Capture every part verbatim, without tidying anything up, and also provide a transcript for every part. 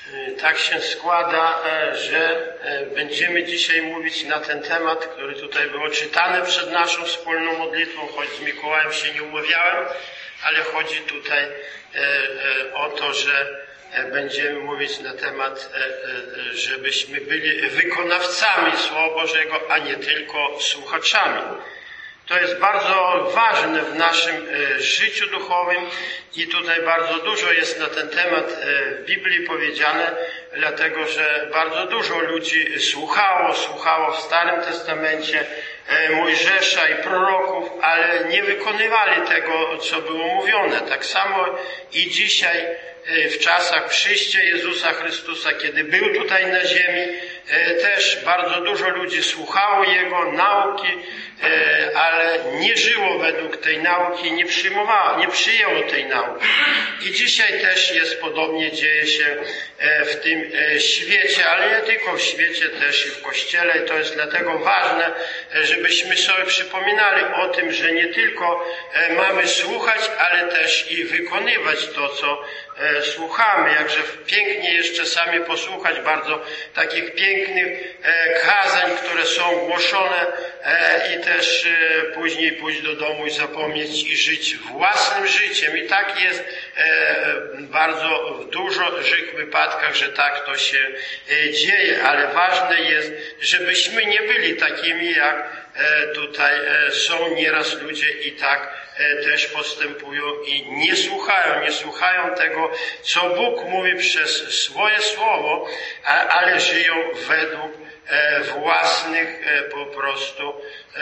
Tak się składa, że będziemy dzisiaj mówić na ten temat, który tutaj było czytany przed naszą wspólną modlitwą, choć z Mikołajem się nie umawiałem, ale chodzi tutaj o to, że będziemy mówić na temat, żebyśmy byli wykonawcami Słowa Bożego, a nie tylko słuchaczami. To jest bardzo ważne w naszym życiu duchowym i tutaj bardzo dużo jest na ten temat w Biblii powiedziane, dlatego że bardzo dużo ludzi słuchało, słuchało w Starym Testamencie Mojżesza i proroków, ale nie wykonywali tego, co było mówione. Tak samo i dzisiaj w czasach przyjścia Jezusa Chrystusa, kiedy był tutaj na ziemi, też bardzo dużo ludzi słuchało Jego nauki, ale nie żyło według tej nauki, nie przyjmowało, nie przyjęło tej nauki. I dzisiaj też jest podobnie, dzieje się w tym świecie, ale nie tylko w świecie, też i w Kościele. I to jest dlatego ważne, żebyśmy sobie przypominali o tym, że nie tylko mamy słuchać, ale też i wykonywać to, co słuchamy. Jakże pięknie jest czasami posłuchać bardzo takich pięknych kazań, które są głoszone i też później pójść do domu i zapomnieć i żyć własnym życiem. I tak jest bardzo w dużych wypadkach, że tak to się dzieje, ale ważne jest, żebyśmy nie byli takimi, jak tutaj są nieraz ludzie i tak też postępują i nie słuchają, nie słuchają tego, co Bóg mówi przez swoje słowo, ale żyją według własnych po prostu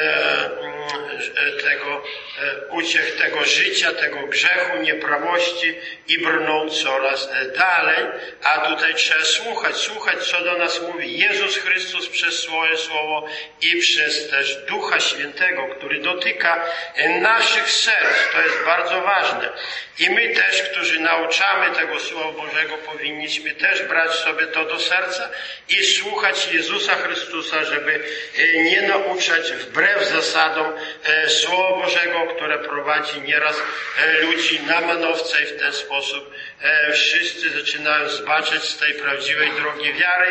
tego uciech, tego życia, tego grzechu, nieprawości i brną coraz dalej, a tutaj trzeba słuchać, słuchać, co do nas mówi Jezus Chrystus przez swoje słowo i przez też Ducha Świętego, który dotyka naszych serc. To jest bardzo ważne. I my też, którzy nauczamy tego Słowa Bożego, powinniśmy też brać sobie to do serca i słuchać Jezusa Chrystusa, żeby nie nauczać wbrew zasadom Słowa Bożego, które prowadzi nieraz ludzi na manowce i w ten sposób wszyscy zaczynają zbaczać z tej prawdziwej drogi wiary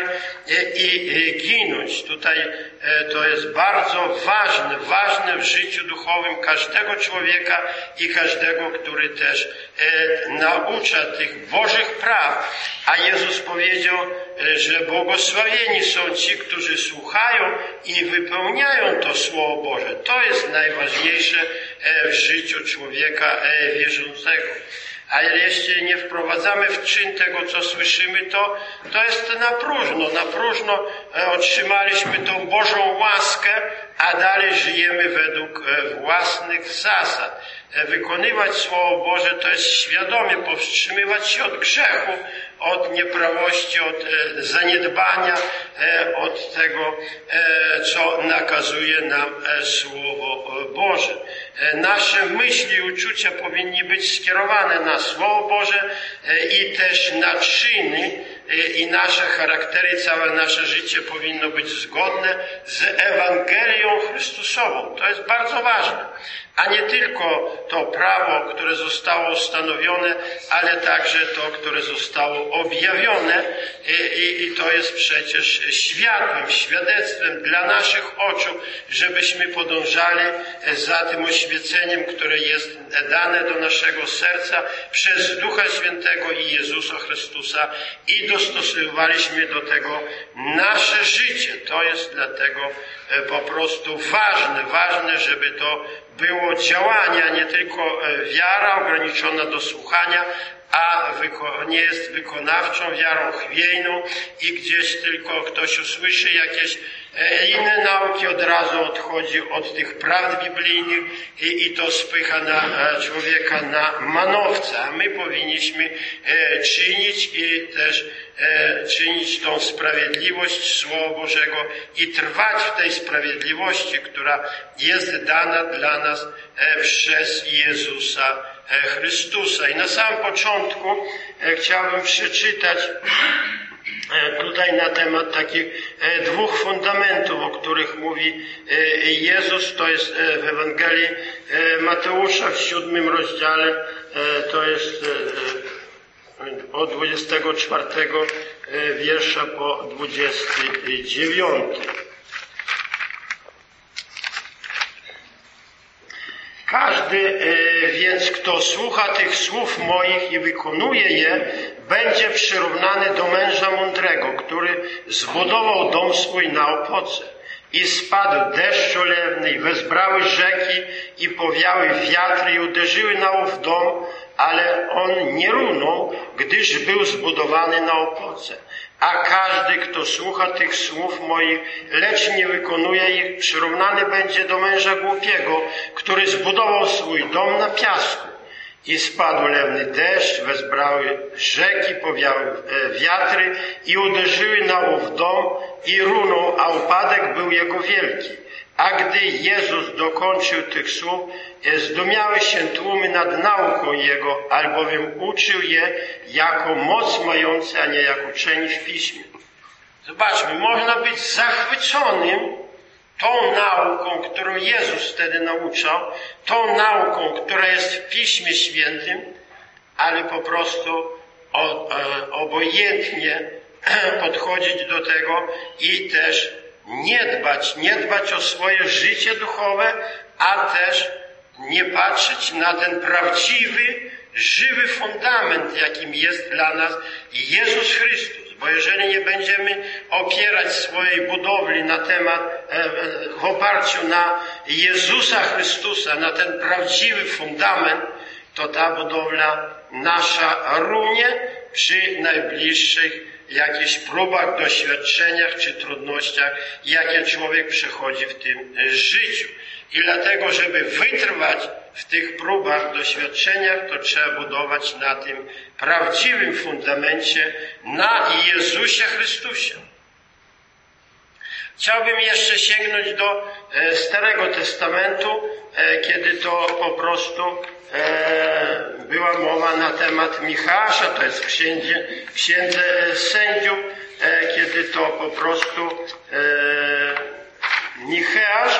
i ginąć. Tutaj to jest bardzo ważne, ważne w życiu duchowym każdego człowieka i każdego, który też naucza tych Bożych praw. A Jezus powiedział, że błogosławieni są ci, którzy słuchają i wypełniają to Słowo Boże. To jest najważniejsze w życiu człowieka wierzącego. A jeśli nie wprowadzamy w czyn tego, co słyszymy, to, to jest na próżno. Na próżno otrzymaliśmy tą Bożą łaskę, a dalej żyjemy według własnych zasad. Wykonywać Słowo Boże to jest świadomie powstrzymywać się od grzechu, od nieprawości, od zaniedbania, od tego, co nakazuje nam Słowo Boże. Nasze myśli i uczucia powinny być skierowane na Słowo Boże i też na czyny i nasze charaktery, całe nasze życie powinno być zgodne z Ewangelią Chrystusową. To jest bardzo ważne. A nie tylko to prawo, które zostało ustanowione, ale także to, które zostało objawione i, i, i to jest przecież światłem, świadectwem dla naszych oczu, żebyśmy podążali za tym oświeceniem, które jest dane do naszego serca przez Ducha Świętego i Jezusa Chrystusa i dostosowaliśmy do tego nasze życie. To jest dlatego po prostu ważne, ważne, żeby to było działanie, a nie tylko wiara ograniczona do słuchania, a nie jest wykonawczą wiarą chwiejną i gdzieś tylko ktoś usłyszy jakieś inne nauki, od razu odchodzi od tych prawd biblijnych i, i to spycha na człowieka na manowce, a my powinniśmy czynić i też czynić tą sprawiedliwość Słowa Bożego i trwać w tej sprawiedliwości, która jest dana dla nas przez Jezusa Chrystusa. I na samym początku chciałbym przeczytać tutaj na temat takich dwóch fundamentów, o których mówi Jezus. To jest w Ewangelii Mateusza w siódmym rozdziale, to jest od dwudziestego czwartego wiersza po dwudziesty dziewiąty. Każdy więc, kto słucha tych słów moich i wykonuje je, będzie przyrównany do męża mądrego, który zbudował dom swój na opoce. I spadł deszcz olewny, i wezbrały rzeki, i powiały wiatry, i uderzyły na ów dom, ale on nie runął, gdyż był zbudowany na opoce. A każdy, kto słucha tych słów moich, lecz nie wykonuje ich, przyrównany będzie do męża głupiego, który zbudował swój dom na piasku. I spadł lewny deszcz, wezbrały rzeki, powiały wiatry i uderzyły na ów dom i runął, a upadek był jego wielki. A gdy Jezus dokończył tych słów, zdumiały się tłumy nad nauką Jego, albowiem uczył je jako moc mający, a nie jak uczeni w Piśmie. Zobaczmy, można być zachwyconym tą nauką, którą Jezus wtedy nauczał, tą nauką, która jest w Piśmie Świętym, ale po prostu obojętnie podchodzić do tego i też nie dbać, nie dbać o swoje życie duchowe, a też nie patrzeć na ten prawdziwy, żywy fundament, jakim jest dla nas Jezus Chrystus. Bo jeżeli nie będziemy opierać swojej budowli na temat, w oparciu na Jezusa Chrystusa, na ten prawdziwy fundament, to ta budowla nasza runie przy najbliższych jakichś próbach, doświadczeniach czy trudnościach, jakie człowiek przechodzi w tym życiu. I dlatego, żeby wytrwać w tych próbach, doświadczeniach, to trzeba budować na tym prawdziwym fundamencie, na Jezusie Chrystusie. Chciałbym jeszcze sięgnąć do Starego Testamentu, kiedy to po prostu była mowa na temat Michała, to jest w księdze, w księdze Sędziów, kiedy to po prostu Micheasz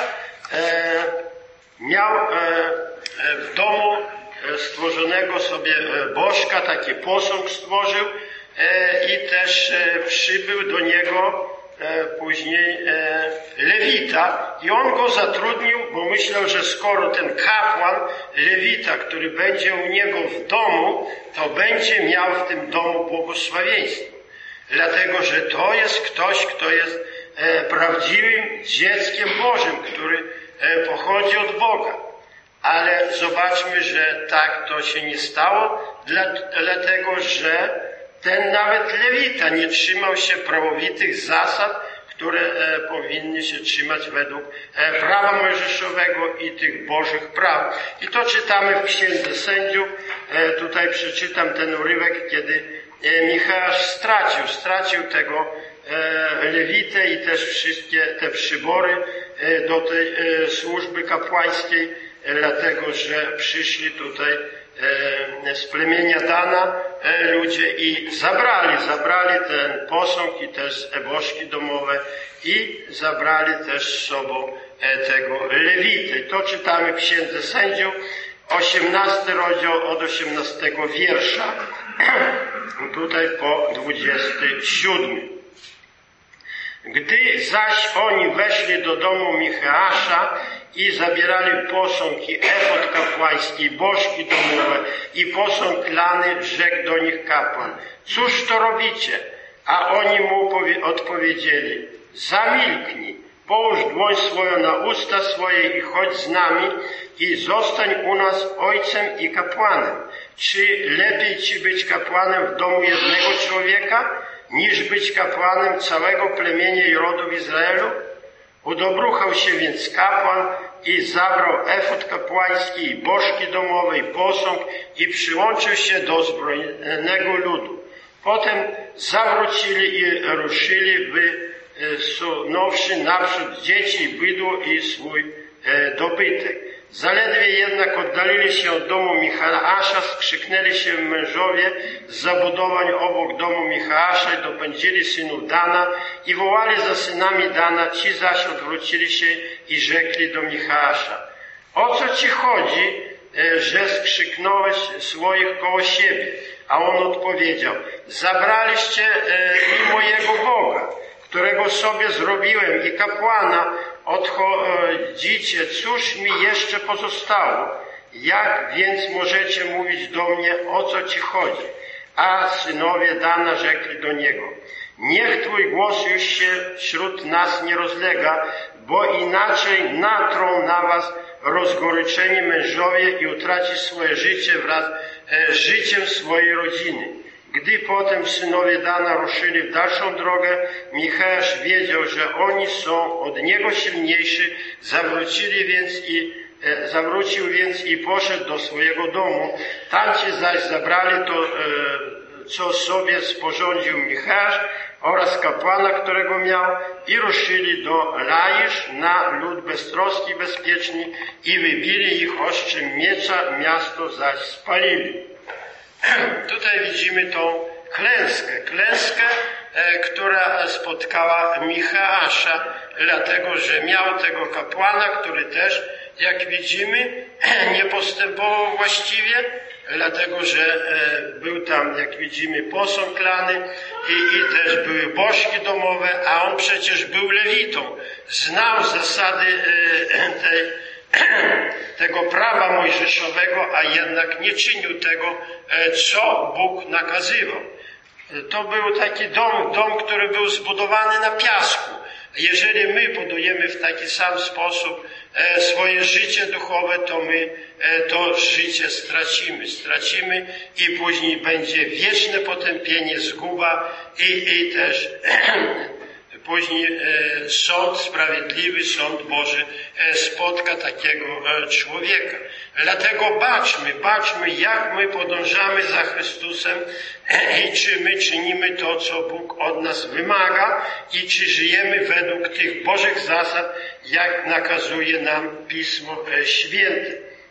miał w domu stworzonego sobie bożka, taki posąg stworzył i też przybył do niego później Lewita i on go zatrudnił, bo myślał, że skoro ten kapłan Lewita, który będzie u niego w domu, to będzie miał w tym domu błogosławieństwo. Dlatego, że to jest ktoś, kto jest prawdziwym dzieckiem Bożym, który pochodzi od Boga. Ale zobaczmy, że tak to się nie stało, dlatego, że ten nawet Lewita nie trzymał się prawowitych zasad, które e, powinny się trzymać według e, prawa mojżeszowego i tych Bożych praw. I to czytamy w Księdze Sędziów. E, tutaj przeczytam ten urywek, kiedy e, Micheasz stracił, stracił tego e, Lewitę i też wszystkie te przybory e, do tej e, służby kapłańskiej, e, dlatego, że przyszli tutaj z plemienia Dana ludzie i zabrali, zabrali ten posąg i też bożki domowe i zabrali też z sobą tego Lewity. To czytamy w Księdze Sędziów, osiemnasty rozdział od osiemnastego wiersza, tutaj po dwudziesty siódmy. Gdy zaś oni weszli do domu Micheasza i zabierali posąg i efod kapłański, i bożki domowe i posąg lany, rzekł do nich kapłan: cóż to robicie? A oni mu odpowiedzieli: zamilknij, połóż dłoń swoją na usta swoje i chodź z nami i zostań u nas ojcem i kapłanem. Czy lepiej ci być kapłanem w domu jednego człowieka, niż być kapłanem całego plemienia i rodu w Izraelu? Udobruchał się więc kapłan i zabrał efod kapłański i bożki domowe i posąg i przyłączył się do zbrojnego ludu. Potem zawrócili i ruszyli, wysunąwszy naprzód dzieci i bydło i swój dobytek. Zaledwie jednak oddalili się od domu Micheasza, skrzyknęli się mężowie z zabudowań obok domu Micheasza i dopędzili synów Dana i wołali za synami Dana, ci zaś odwrócili się i rzekli do Micheasza: o co ci chodzi, że skrzyknąłeś swoich koło siebie? A on odpowiedział: zabraliście mi mojego Boga, którego sobie zrobiłem, i kapłana odchodzicie. Cóż mi jeszcze pozostało? Jak więc możecie mówić do mnie, o co ci chodzi? A synowie Dana rzekli do niego: niech Twój głos już się wśród nas nie rozlega, bo inaczej natrą na was rozgoryczeni mężowie i utraci swoje życie wraz z życiem swojej rodziny. Gdy potem synowie Dana ruszyli w dalszą drogę, Michał wiedział, że oni są od niego silniejsi, zawrócili więc i e, zawrócił więc i poszedł do swojego domu. Tamci zaś zabrali to, e, co sobie sporządził Michał oraz kapłana, którego miał, i ruszyli do Laisz na lud beztroski, bezpieczni, i wybili ich ostrzem miecza, miasto zaś spalili. Tutaj widzimy tą klęskę, klęskę, e, która spotkała Michała, dlatego że miał tego kapłana, który też, jak widzimy, nie postępował właściwie, dlatego że e, był tam, jak widzimy, posąg lany i, i też były bożki domowe, a on przecież był lewitą, znał zasady e, tej tego prawa mojżeszowego, a jednak nie czynił tego, co Bóg nakazywał. To był taki dom, dom, który był zbudowany na piasku. Jeżeli my budujemy w taki sam sposób swoje życie duchowe, to my to życie stracimy. Stracimy i później będzie wieczne potępienie, zguba i, i też później e, sąd sprawiedliwy, sąd Boży e, spotka takiego e, człowieka. Dlatego baczmy, baczmy, jak my podążamy za Chrystusem e, i czy my czynimy to, co Bóg od nas wymaga, i czy żyjemy według tych Bożych zasad, jak nakazuje nam Pismo e, Święte.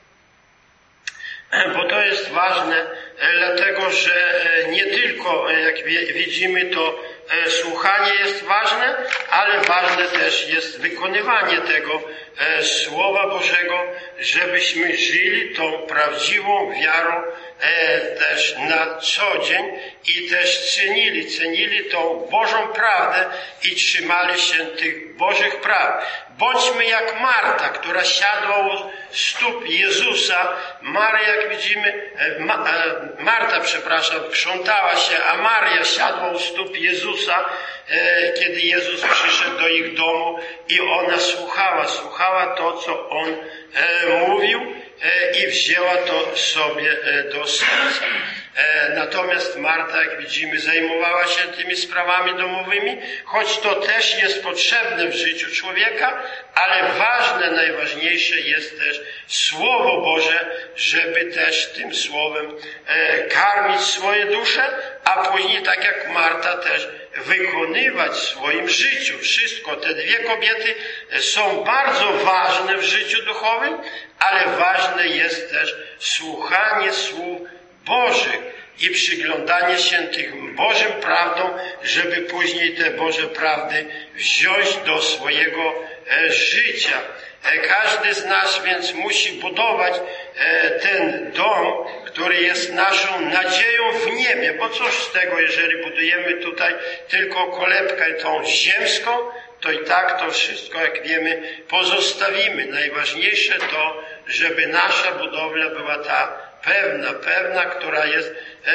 Bo to jest ważne, e, dlatego że e, nie tylko, e, jak wie, widzimy, to E, słuchanie jest ważne, ale ważne też jest wykonywanie tego e, Słowa Bożego, żebyśmy żyli tą prawdziwą wiarą e, też na co dzień i też cenili, cenili tą Bożą prawdę i trzymali się tych Bożych praw. Bądźmy jak Marta, która siadła u stóp Jezusa. Maria, jak widzimy, e, Ma, e, Marta, przepraszam, krzątała się, a Maria siadła u stóp Jezusa, e, kiedy Jezus przyszedł do ich domu, i ona słuchała, słuchała to, co On e, mówił, e, i wzięła to sobie e, do serca. E, natomiast Marta, jak widzimy, zajmowała się tymi sprawami domowymi, choć to też jest potrzebne w życiu człowieka, ale ważne, najważniejsze jest też Słowo Boże, żeby też tym Słowem e, karmić swoje dusze, a później, tak jak Marta, też wykonywać w swoim życiu wszystko. Te dwie kobiety są bardzo ważne w życiu duchowym, ale ważne jest też słuchanie słów Bożych i przyglądanie się tym Bożym prawdom, żeby później te Boże prawdy wziąć do swojego e, życia. E, każdy z nas więc musi budować e, ten dom, który jest naszą nadzieją w niebie. Bo cóż z tego, jeżeli budujemy tutaj tylko kolebkę tą ziemską, to i tak to wszystko, jak wiemy, pozostawimy. Najważniejsze to, żeby nasza budowla była ta pewna, pewna, która jest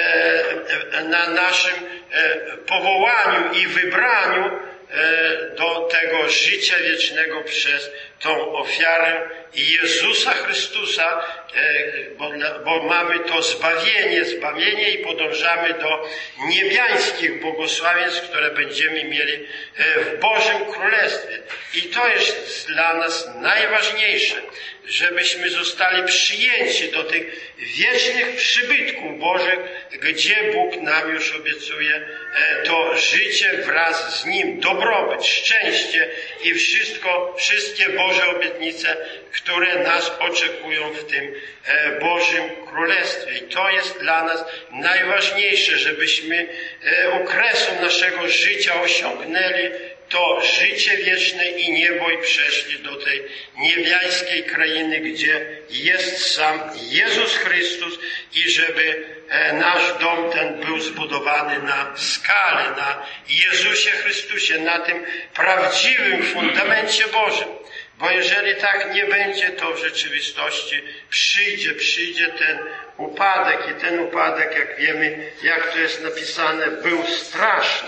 e, na naszym e, powołaniu i wybraniu e, do tego życia wiecznego przez tą ofiarę Jezusa Chrystusa, e, bo, bo mamy to zbawienie, zbawienie i podążamy do niebiańskich błogosławieństw, które będziemy mieli e, w Bożym Królestwie. I to jest dla nas najważniejsze, żebyśmy zostali przyjęci do tych wiecznych przybytków Bożych, gdzie Bóg nam już obiecuje to życie wraz z Nim, dobrobyt, szczęście i wszystko, wszystkie Boże obietnice, które nas oczekują w tym Bożym Królestwie. I to jest dla nas najważniejsze, żebyśmy u kresu naszego życia osiągnęli to życie wieczne i niebo i przeszli do tej niebiańskiej krainy, gdzie jest sam Jezus Chrystus i żeby nasz dom ten był zbudowany na skale, na Jezusie Chrystusie, na tym prawdziwym fundamencie Bożym. Bo jeżeli tak nie będzie, to w rzeczywistości przyjdzie, przyjdzie ten upadek i ten upadek, jak wiemy, jak to jest napisane, był straszny.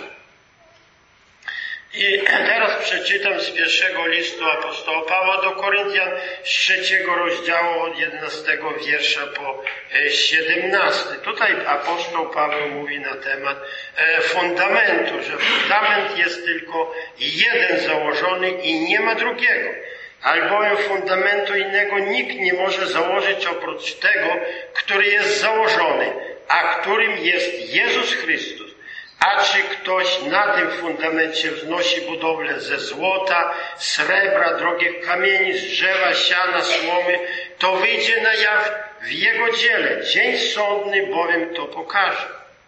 I teraz przeczytam z pierwszego listu apostoła Pawła do Koryntian, z trzeciego rozdziału od jedenastego wiersza po siedemnasty. Tutaj apostoł Paweł mówi na temat fundamentu, że fundament jest tylko jeden założony i nie ma drugiego. Albowiem fundamentu innego nikt nie może założyć oprócz tego, który jest założony, a którym jest Jezus Chrystus. A czy ktoś na tym fundamencie wznosi budowlę ze złota, srebra, drogich kamieni, z drzewa, siana, słomy, to wyjdzie na jaw w jego dziele. Dzień sądny bowiem to pokaże.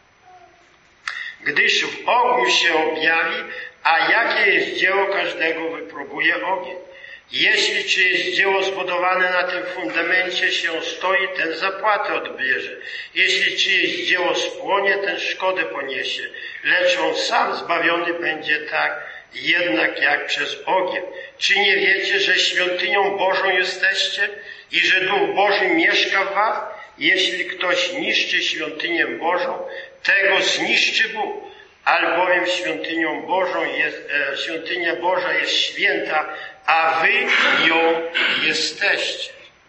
Gdyż w ogniu się objawi, a jakie jest dzieło każdego, wypróbuje ogień. Jeśli czyjeś dzieło zbudowane na tym fundamencie się stoi, ten zapłatę odbierze. Jeśli czyjeś dzieło spłonie, ten szkodę poniesie. Lecz on sam zbawiony będzie tak jednak jak przez ogień. Czy nie wiecie, że świątynią Bożą jesteście i że Duch Boży mieszka w was? Jeśli ktoś niszczy świątynię Bożą, tego zniszczy Bóg. Albowiem świątynią Bożą jest, e, świątynia Boża jest święta, a wy ją jesteście.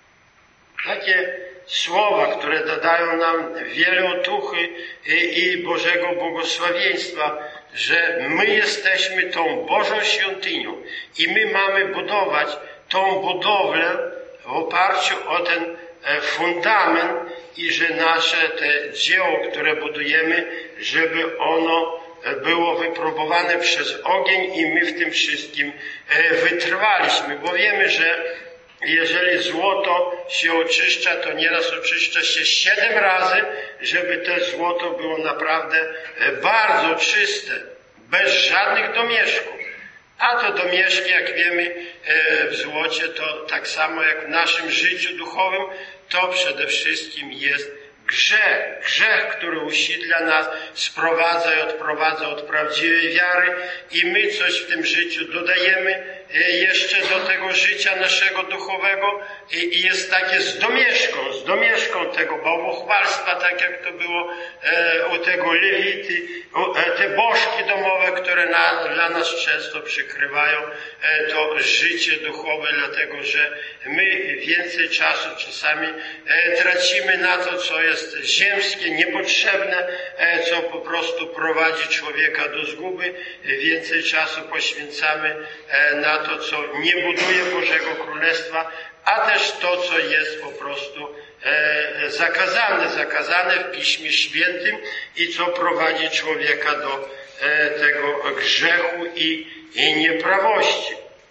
Takie słowa, które dodają nam wiele otuchy i, i Bożego błogosławieństwa, że my jesteśmy tą Bożą świątynią i my mamy budować tą budowlę w oparciu o ten fundament i że nasze te dzieło, które budujemy, żeby ono było wypróbowane przez ogień i my w tym wszystkim wytrwaliśmy, bo wiemy, że jeżeli złoto się oczyszcza, to nieraz oczyszcza się siedem razy, żeby to złoto było naprawdę bardzo czyste, bez żadnych domieszków. A to domieszki, jak wiemy, w złocie, to tak samo jak w naszym życiu duchowym, to przede wszystkim jest grzech. Grzech, który usidla nas, sprowadza i odprowadza od prawdziwej wiary i my coś w tym życiu dodajemy jeszcze do tego życia naszego duchowego i jest takie z domieszką, z domieszką tego bałwochwalstwa, tak jak to było u tego Lewity, te bożki domowe, które na, dla nas często przykrywają to życie duchowe, dlatego że my więcej czasu czasami tracimy na to, co jest ziemskie, niepotrzebne, co po prostu prowadzi człowieka do zguby. Więcej czasu poświęcamy na to, co nie buduje Bożego Królestwa, a też to, co jest po prostu e, zakazane, zakazane w Piśmie Świętym i co prowadzi człowieka do e, tego grzechu i, i nieprawości.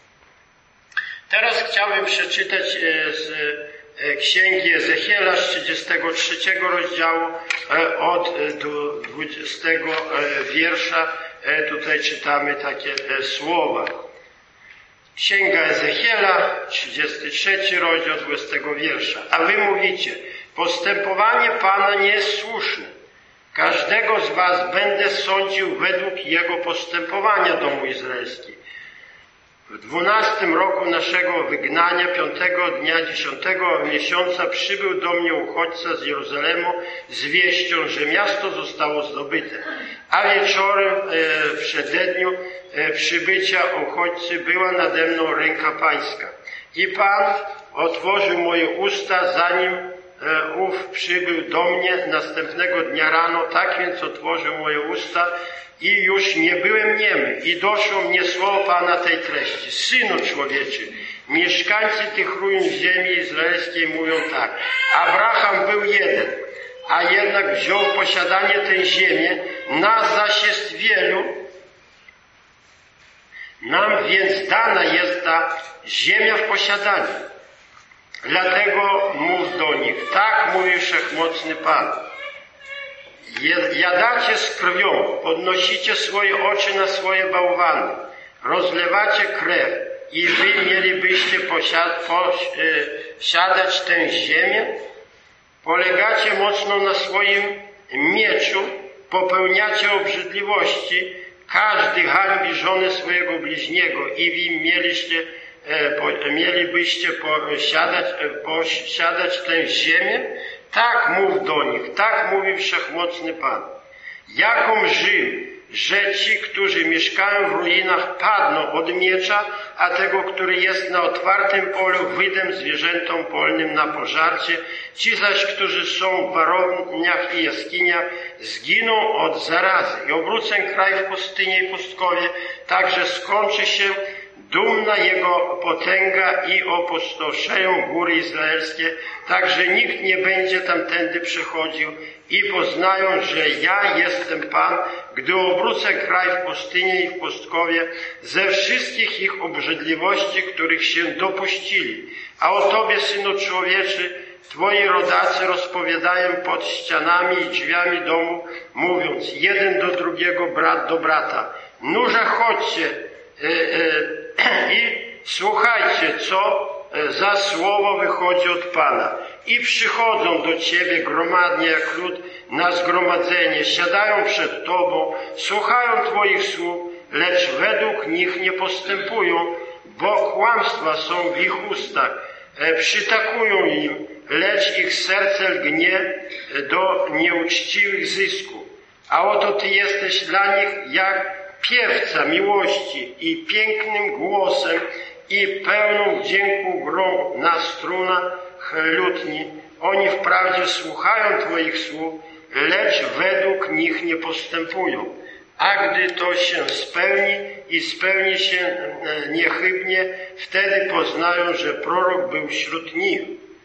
Teraz chciałbym przeczytać e, z e, Księgi Ezechiela z trzydziestego trzeciego rozdziału e, od e, do dwudziestego e, wiersza. E, tutaj czytamy takie e, słowa. Księga Ezechiela, trzydziesty trzeci rozdział, dwudziestego wiersza. A wy mówicie, postępowanie Pana nie jest słuszne. Każdego z was będę sądził według jego postępowania, domu izraelski. W dwunastym roku naszego wygnania, piątego dnia dziesiątego miesiąca, przybył do mnie uchodźca z Jeruzalemu z wieścią, że miasto zostało zdobyte. A wieczorem e, w przededniu e, przybycia uchodźcy była nade mną ręka pańska. I Pan otworzył moje usta, zanim e, ów przybył do mnie następnego dnia rano. Tak więc otworzył moje usta i już nie byłem niemy. I doszło mnie słowo Pana tej treści. Synu człowieczy, mieszkańcy tych ruin ziemi izraelskiej mówią tak. Abraham był jeden, a jednak wziął posiadanie tej ziemię, nas zaś jest wielu. Nam więc dana jest ta ziemia w posiadaniu. Dlatego mów do nich, tak mówi Wszechmocny Pan. Jadacie z krwią, podnosicie swoje oczy na swoje bałwany, rozlewacie krew i wy mielibyście posiadać tę ziemię? Polegacie mocno na swoim mieczu, popełniacie obrzydliwości, każdy hańbi żonę swojego bliźniego i wy mieliście, e, mielibyście posiadać, e, posiadać tę ziemię? Tak mów do nich, tak mówi Wszechmocny Pan. Jaką Rzym, że ci, którzy mieszkają w ruinach, padną od miecza, a tego, który jest na otwartym polu, wydem zwierzętom polnym na pożarcie. Ci zaś, którzy są w warowniach i jaskiniach, zginą od zarazy. I obrócę kraj w pustyni i pustkowie, także skończy się dumna jego potęga i opustoszeją góry izraelskie, tak że nikt nie będzie tamtędy przechodził i poznają, że ja jestem Pan, gdy obrócę kraj w pustyni i w pustkowie ze wszystkich ich obrzydliwości, których się dopuścili. A o Tobie, Synu Człowieczy, Twoi rodacy rozpowiadają pod ścianami i drzwiami domu, mówiąc jeden do drugiego, brat do brata: nurze, chodźcie, e, e, i słuchajcie, co za słowo wychodzi od Pana. I przychodzą do Ciebie gromadnie jak lud na zgromadzenie, siadają przed Tobą, słuchają Twoich słów, lecz według nich nie postępują, bo kłamstwa są w ich ustach. Przytakują im, lecz ich serce lgnie do nieuczciwych zysków. A oto Ty jesteś dla nich jak piewca miłości i pięknym głosem i pełną wdzięku grą na strunach lutni. Oni wprawdzie słuchają Twoich słów, lecz według nich nie postępują. A gdy to się spełni i spełni się niechybnie, wtedy poznają, że prorok był wśród nich.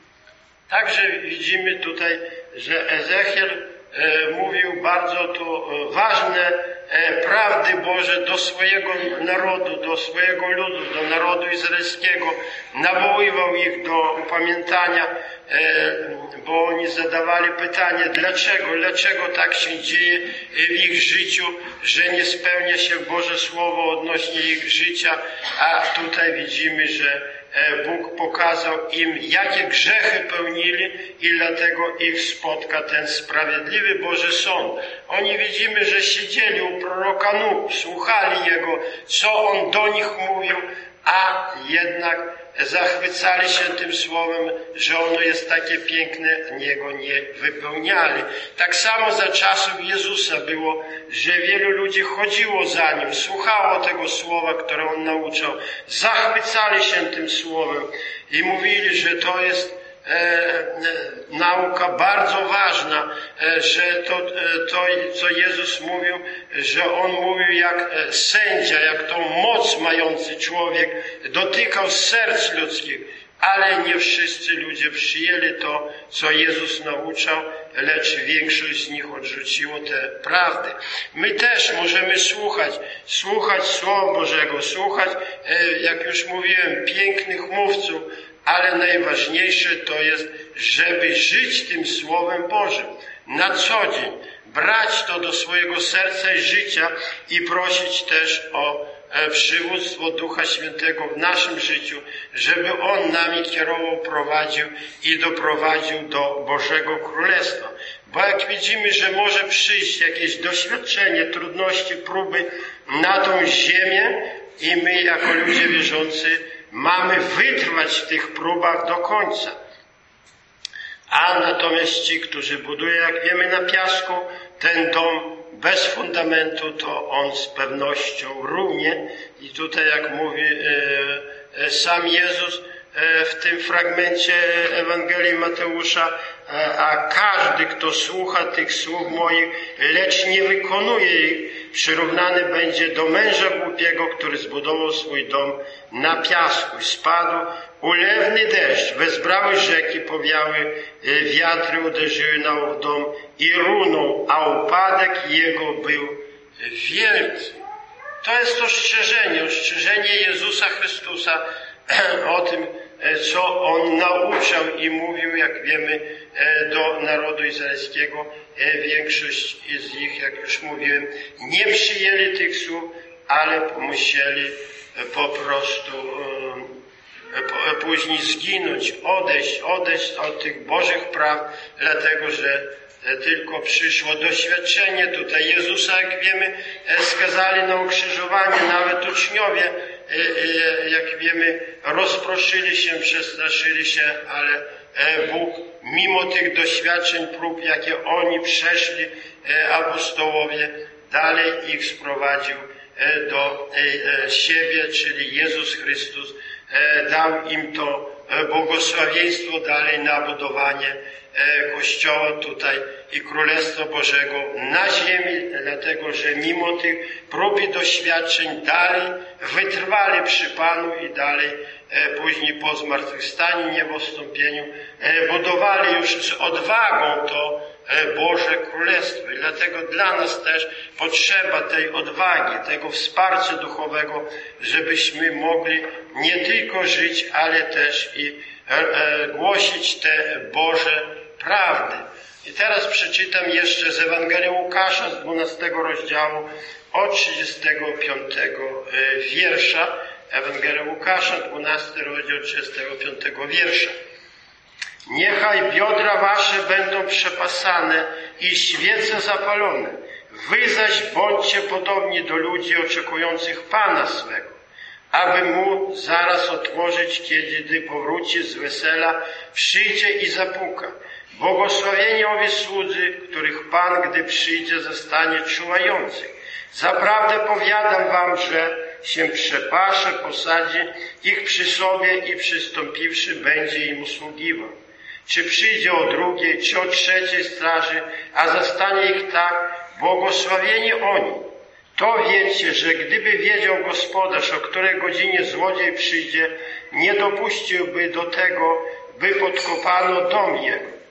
Także widzimy tutaj, że Ezechiel e, mówił bardzo tu ważne e, prawdy Boże do swojego narodu, do swojego ludu, do narodu izraelskiego. Nawoływał ich do upamiętania, e, bo oni zadawali pytanie, dlaczego, dlaczego tak się dzieje w ich życiu, że nie spełnia się Boże Słowo odnośnie ich życia, a tutaj widzimy, że Bóg pokazał im, jakie grzechy pełnili i dlatego ich spotka ten sprawiedliwy Boży sąd. Oni widzimy, że siedzieli u proroka Nuh, słuchali Jego, co On do nich mówił, a jednak zachwycali się tym słowem, że ono jest takie piękne, Niego nie wypełniali. Tak samo za czasów Jezusa było, że wielu ludzi chodziło za Nim, słuchało tego słowa, które On nauczał, zachwycali się tym słowem i mówili, że to jest E, e, nauka bardzo ważna, e, że to, e, to, co Jezus mówił, że On mówił jak e, sędzia, jak tą moc mający człowiek, dotykał serc ludzkich, ale nie wszyscy ludzie przyjęli to, co Jezus nauczał, lecz większość z nich odrzuciło te prawdy. My też możemy słuchać, słuchać Słowa Bożego, słuchać, e, jak już mówiłem, pięknych mówców, ale najważniejsze to jest, żeby żyć tym Słowem Bożym na co dzień, brać to do swojego serca i życia i prosić też o przywództwo Ducha Świętego w naszym życiu, żeby On nami kierował, prowadził i doprowadził do Bożego Królestwa. Bo jak widzimy, że może przyjść jakieś doświadczenie, trudności, próby na tą ziemię i my jako ludzie wierzący mamy wytrwać w tych próbach do końca. A natomiast ci, którzy budują, jak wiemy, na piasku, ten dom bez fundamentu, to on z pewnością runie. I tutaj, jak mówi e, e, sam Jezus e, w tym fragmencie Ewangelii Mateusza, e, a każdy, kto słucha tych słów moich, lecz nie wykonuje ich, przyrównany będzie do męża głupiego, który zbudował swój dom na piasku i spadł ulewny deszcz, wezbrały rzeki, powiały, wiatry uderzyły na ów dom i runął, a upadek jego był wielki. To jest ostrzeżenie, ostrzeżenie Jezusa Chrystusa o tym, co On nauczał i mówił, jak wiemy, do narodu izraelskiego. Większość z nich, jak już mówiłem, nie przyjęli tych słów, ale musieli po prostu później zginąć, odejść, odejść od tych Bożych praw, dlatego że tylko przyszło doświadczenie tutaj Jezusa, jak wiemy, skazali na ukrzyżowanie, nawet uczniowie, jak wiemy, rozproszyli się, przestraszyli się, ale Bóg mimo tych doświadczeń, prób, jakie oni przeszli, apostołowie, dalej ich sprowadził do siebie, czyli Jezus Chrystus dał im to błogosławieństwo dalej na budowanie Kościoła tutaj i Królestwa Bożego na ziemi, dlatego że mimo tych prób i doświadczeń dalej wytrwali przy Panu i dalej później po zmartwychwstaniu, niebowstąpieniu budowali już z odwagą to Boże Królestwo. I dlatego dla nas też potrzeba tej odwagi, tego wsparcia duchowego, żebyśmy mogli nie tylko żyć, ale też i głosić te Boże prawdy. I teraz przeczytam jeszcze z Ewangelii Łukasza z dwunastego rozdziału od trzydziestego piątego wiersza. Ewangelia Łukasza, dwunasty rozdział, trzydziestego piątego wiersza. Niechaj biodra wasze będą przepasane i świece zapalone. Wy zaś bądźcie podobni do ludzi oczekujących Pana swego, aby Mu zaraz otworzyć, kiedy powróci z wesela, przyjdzie i zapuka. Błogosławieni owi słudzy, których Pan, gdy przyjdzie, zastanie czuwających. Zaprawdę powiadam wam, że się przepasze, posadzi ich przy sobie i przystąpiwszy będzie im usługiwał. Czy przyjdzie o drugiej, czy o trzeciej straży, a zastanie ich tak, błogosławieni oni. To wiecie, że gdyby wiedział gospodarz, o której godzinie złodziej przyjdzie, nie dopuściłby do tego, by podkopano dom jego.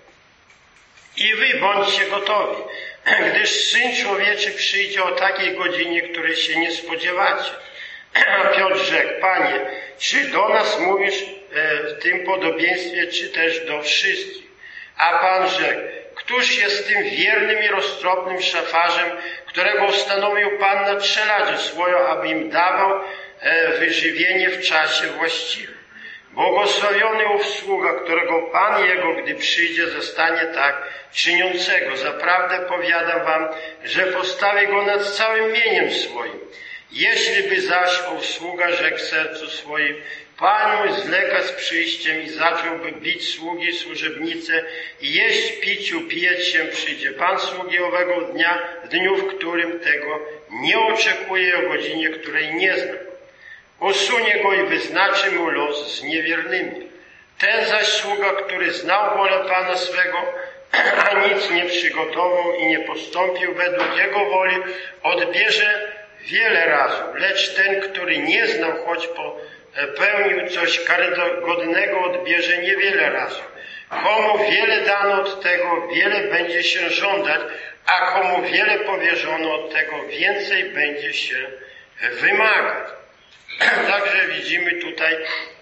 I wy bądźcie gotowi, gdyż Syn Człowieczy przyjdzie o takiej godzinie, której się nie spodziewacie. A Piotr rzekł, Panie, czy do nas mówisz w tym podobieństwie, czy też do wszystkich? A Pan rzekł, któż jest tym wiernym i roztropnym szafarzem, którego ustanowił Pan na trzeladzie swoją, aby im dawał wyżywienie w czasie właściwym? Błogosławiony ów sługa, którego Pan jego, gdy przyjdzie, zastanie tak czyniącego. Zaprawdę powiadam wam, że postawi go nad całym mieniem swoim. Jeśli by zaś ów sługa rzekł w sercu swoim, Pan mój zwleka z przyjściem i zacząłby bić sługi, służebnice i jeść, pić, upijać się, przyjdzie Pan sługi owego dnia, w dniu, w którym tego nie oczekuje, o godzinie, której nie zna. Usunie go i wyznaczy mu los z niewiernymi. Ten zaś sługa, który znał wolę Pana swego, a nic nie przygotował i nie postąpił według jego woli, odbierze wiele razy. Lecz ten, który nie znał, choć popełnił coś karygodnego, odbierze niewiele razy. Komu wiele dano, od tego wiele będzie się żądać, a komu wiele powierzono, od tego więcej będzie się wymagać. Także widzimy tutaj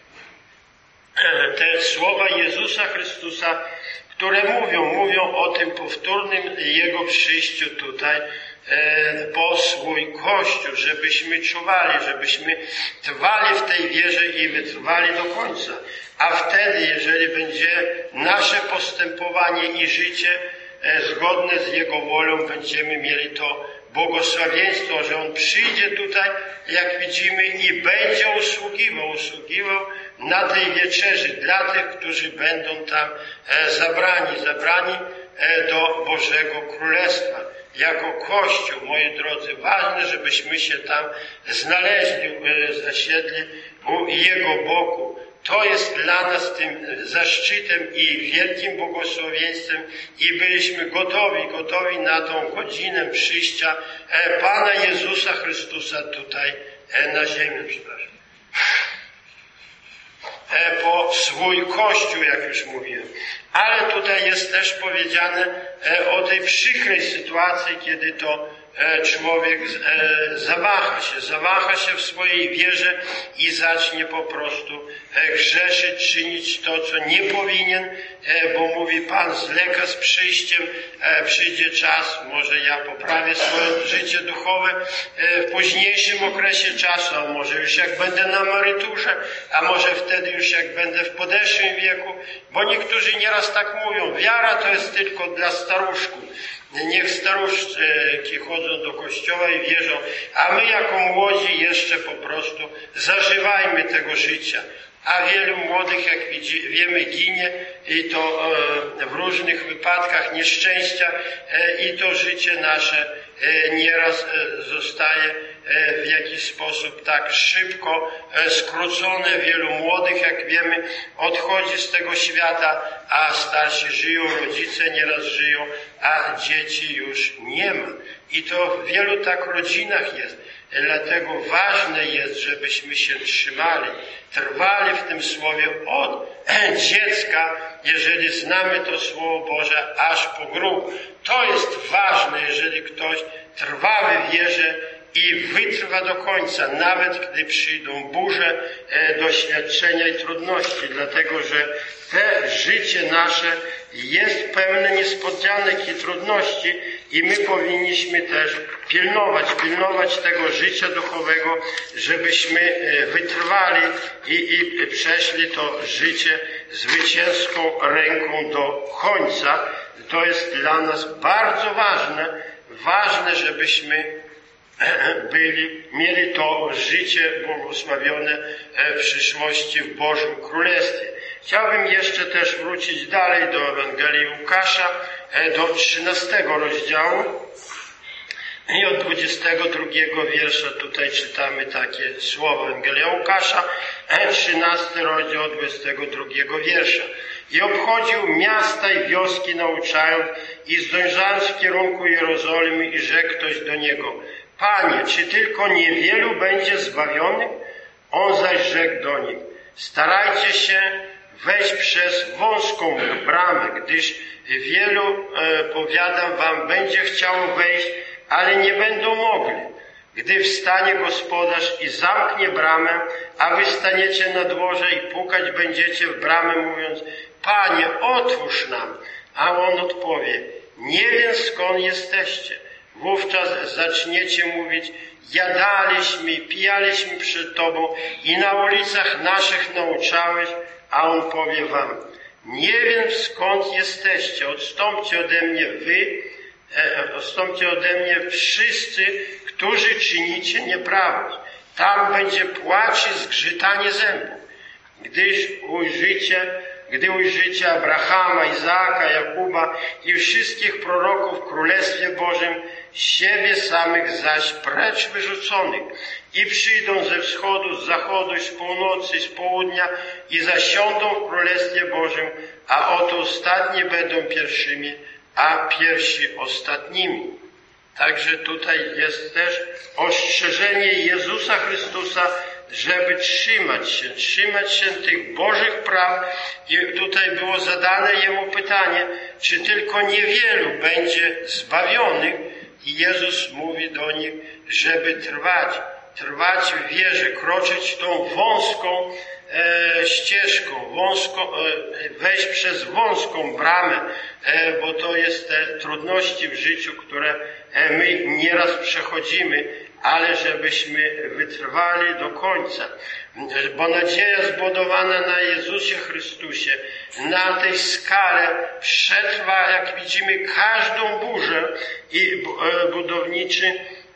te słowa Jezusa Chrystusa, które mówią, mówią o tym powtórnym Jego przyjściu tutaj po swój Kościół, żebyśmy czuwali, żebyśmy trwali w tej wierze i wytrwali do końca. A wtedy, jeżeli będzie nasze postępowanie i życie zgodne z Jego wolą, będziemy mieli to błogosławieństwo, że On przyjdzie tutaj, jak widzimy, i będzie usługiwał, usługiwał na tej wieczerzy dla tych, którzy będą tam zabrani, zabrani do Bożego Królestwa. Jako Kościół, moi drodzy, ważne, żebyśmy się tam znaleźli, zasiedli u Jego boku. To jest dla nas tym zaszczytem i wielkim błogosławieństwem i byliśmy gotowi, gotowi na tą godzinę przyjścia Pana Jezusa Chrystusa tutaj na ziemię, przepraszam. Po swój Kościół, jak już mówiłem. Ale tutaj jest też powiedziane o tej przykrej sytuacji, kiedy to człowiek zawaha się, zawaha się w swojej wierze i zacznie po prostu grzeszyć, czynić to, co nie powinien, bo mówi Pan, zleka z przyjściem, przyjdzie czas, może ja poprawię swoje życie duchowe w późniejszym okresie czasu, a może już jak będę na emeryturze, a może wtedy już jak będę w podeszłym wieku, bo niektórzy nieraz tak mówią, wiara to jest tylko dla staruszków. Niech staruszki chodzą do kościoła i wierzą, a my jako młodzi jeszcze po prostu zażywajmy tego życia. A wielu młodych, jak wiemy, ginie i to w różnych wypadkach nieszczęścia i to życie nasze nieraz zostaje w jakiś sposób tak szybko skrócone. Wielu młodych, jak wiemy, odchodzi z tego świata, a starsi żyją, rodzice nieraz żyją, a dzieci już nie ma. I to w wielu tak rodzinach jest. Dlatego ważne jest, żebyśmy się trzymali, trwali w tym słowie od dziecka, jeżeli znamy to Słowo Boże, aż po grób. To jest ważne, jeżeli ktoś trwa w wierze i wytrwa do końca, nawet gdy przyjdą burze, doświadczenia i trudności, dlatego że te życie nasze jest pełne niespodzianek i trudności i my powinniśmy też pilnować, pilnować tego życia duchowego, żebyśmy wytrwali i, i przeszli to życie zwycięską ręką do końca. To jest dla nas bardzo ważne, ważne, żebyśmy byli, mieli to życie błogosławione w przyszłości w Bożym Królestwie. Chciałbym jeszcze też wrócić dalej do Ewangelii Łukasza, do trzynastego rozdziału i od dwudziestego drugiego wiersza tutaj czytamy takie słowa. Ewangelia Łukasza, trzynasty rozdział od dwudziestego drugiego wiersza. I obchodził miasta i wioski nauczając i zdążając w kierunku Jerozolimy i rzekł ktoś do niego: Panie, czy tylko niewielu będzie zbawionych? On zaś rzekł do nich: starajcie się wejść przez wąską bramę, gdyż wielu, e, powiadam wam, będzie chciało wejść, ale nie będą mogli. Gdy wstanie gospodarz i zamknie bramę, a wy staniecie na dworze i pukać będziecie w bramę, mówiąc: Panie, otwórz nam. A on odpowie: nie wiem, skąd jesteście. Wówczas zaczniecie mówić: jadaliśmy, pijaliśmy przed Tobą i na ulicach naszych nauczałeś. A on powie wam: nie wiem, skąd jesteście, odstąpcie ode mnie wy, e, odstąpcie ode mnie wszyscy, którzy czynicie nieprawość. Tam będzie płacz i zgrzytanie zębów, gdyż ujrzycie, gdy ujrzycie Abrahama, Izaaka, Jakuba i wszystkich proroków w Królestwie Bożym, siebie samych zaś precz wyrzuconych, i przyjdą ze wschodu, z zachodu, i z północy, i z południa i zasiądą w Królestwie Bożym, a oto ostatni będą pierwszymi, a pierwsi ostatnimi. Także tutaj jest też ostrzeżenie Jezusa Chrystusa, żeby trzymać się, trzymać się tych Bożych praw. I tutaj było zadane Jemu pytanie, czy tylko niewielu będzie zbawionych. I Jezus mówi do nich, żeby trwać, trwać w wierze, kroczyć tą wąską e, ścieżką, wąską, e, wejść przez wąską bramę, e, bo to jest te trudności w życiu, które e, my nieraz przechodzimy, ale żebyśmy wytrwali do końca. Bo nadzieja zbudowana na Jezusie Chrystusie, na tej skale przetrwa, jak widzimy, każdą burzę i budowniczy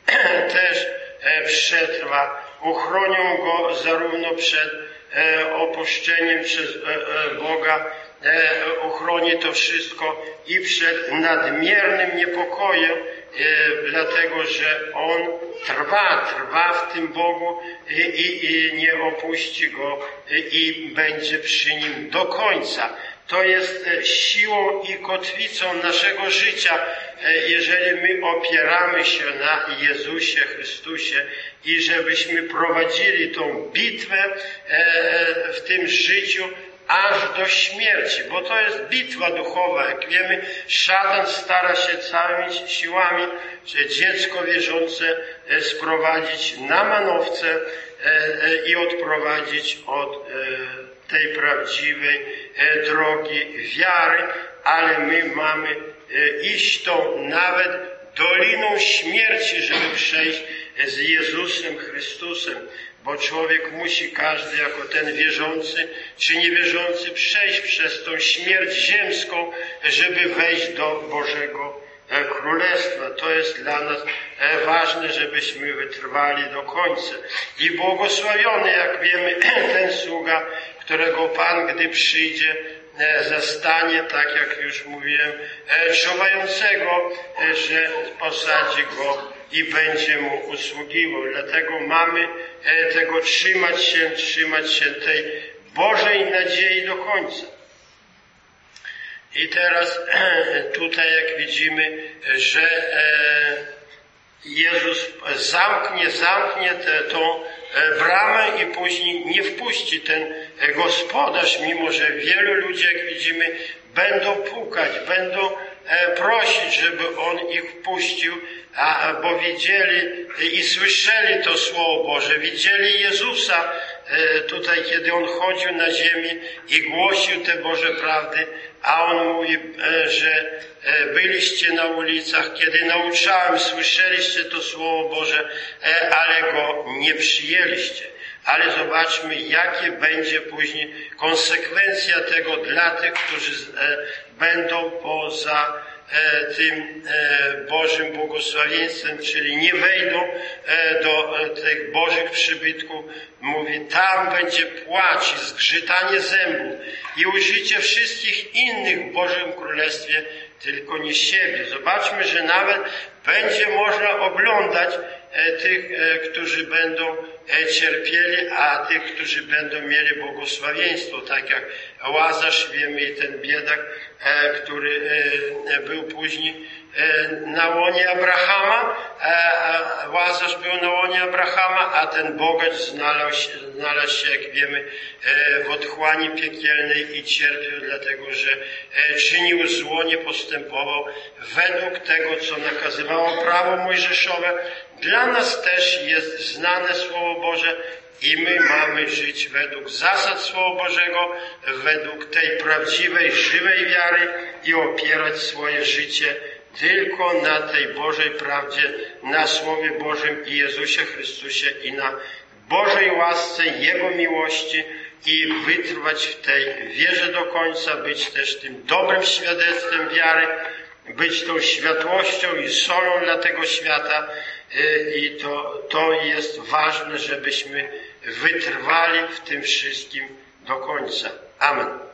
też przetrwa. Uchronią go zarówno przed opuszczeniem przez Boga, uchroni to wszystko i przed nadmiernym niepokojem, dlatego że On trwa, trwa w tym Bogu i, i, i nie opuści Go i będzie przy Nim do końca. To jest siłą i kotwicą naszego życia, jeżeli my opieramy się na Jezusie Chrystusie i żebyśmy prowadzili tą bitwę w tym życiu, aż do śmierci, bo to jest bitwa duchowa. Jak wiemy, szatan stara się całymi siłami, że dziecko wierzące sprowadzić na manowce i odprowadzić od tej prawdziwej drogi wiary, ale my mamy iść tą nawet doliną śmierci, żeby przejść z Jezusem Chrystusem, bo człowiek musi, każdy jako ten wierzący czy niewierzący, przejść przez tą śmierć ziemską, żeby wejść do Bożego Królestwa. To jest dla nas ważne, żebyśmy wytrwali do końca. I błogosławiony, jak wiemy, ten sługa, którego Pan, gdy przyjdzie, zastanie, tak jak już mówiłem, czuwającego, że posadzi go i będzie mu usługiwał. Dlatego mamy tego trzymać się, trzymać się tej Bożej nadziei do końca. I teraz tutaj, jak widzimy, że Jezus zamknie, zamknie tę tą bramę i później nie wpuści ten gospodarz, mimo że wielu ludzi, jak widzimy, będą pukać, będą prosić, żeby On ich wpuścił, a, bo widzieli i słyszeli to Słowo Boże, widzieli Jezusa tutaj, kiedy On chodził na ziemi i głosił te Boże prawdy, a On mówi, że byliście na ulicach, kiedy nauczałem, słyszeliście to Słowo Boże, ale Go nie przyjęliście. Ale zobaczmy, jakie będzie później konsekwencja tego dla tych, którzy będą poza tym Bożym błogosławieństwem, czyli nie wejdą do tych Bożych przybytków. Mówi, tam będzie płacz i zgrzytanie zębów i użycie wszystkich innych w Bożym Królestwie, tylko nie siebie. Zobaczmy, że nawet będzie można oglądać tych, którzy będą cierpieli, a tych, którzy będą mieli błogosławieństwo, tak jak Łazarz, wiemy, i ten biedak, który był później na łonie Abrahama. Łazarz był na łonie Abrahama, a ten bogacz znalazł się, znalazł się, jak wiemy, w otchłani piekielnej i cierpiał, dlatego że czynił zło, nie postępował według tego, co nakazywało prawo mojżeszowe. Dla nas też jest znane Słowo Boże i my mamy żyć według zasad Słowa Bożego, według tej prawdziwej, żywej wiary i opierać swoje życie tylko na tej Bożej prawdzie, na Słowie Bożym i Jezusie Chrystusie i na Bożej łasce, Jego miłości i wytrwać w tej wierze do końca, być też tym dobrym świadectwem wiary, być tą światłością i solą dla tego świata. I to, to jest ważne, żebyśmy wytrwali w tym wszystkim do końca. Amen.